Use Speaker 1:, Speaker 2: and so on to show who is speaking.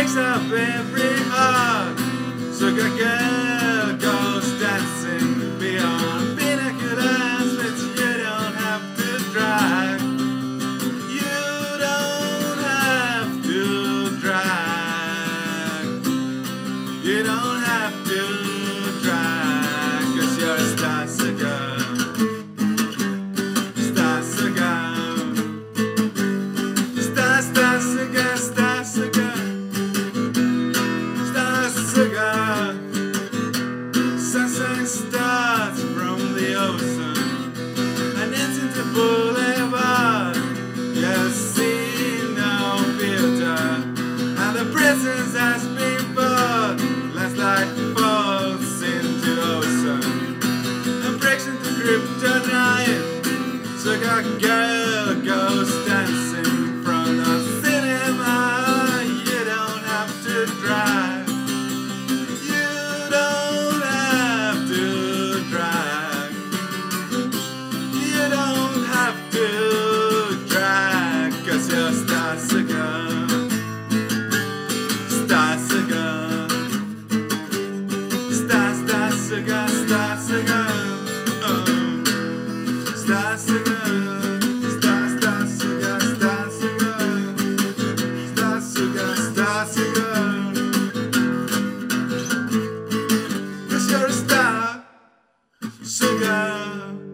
Speaker 1: breaks up every heart. Sugar girl goes dancing beyond binoculars, but you don't have to drive. You don't have to drive. You don't have to drive, 'cause you're a star sugar. Star sugar. Star, star sugar, star sugar. Star sugar. Sunshine starts from the ocean and ends into boulevard. You see no filter, and the presence has been bought. Last light falls into ocean and breaks into kryptonite. Sugar girl goes dancing in front of cinema. You don't have to drive. You don't have to drive. You don't have to drive, 'cause you're star sugar. Star sugar. Star, star sugar, star sugar. Oh. Star sugar. Star, star sugar, star sugar. Star sugar, star sugar. 'Cause you're a star sugar.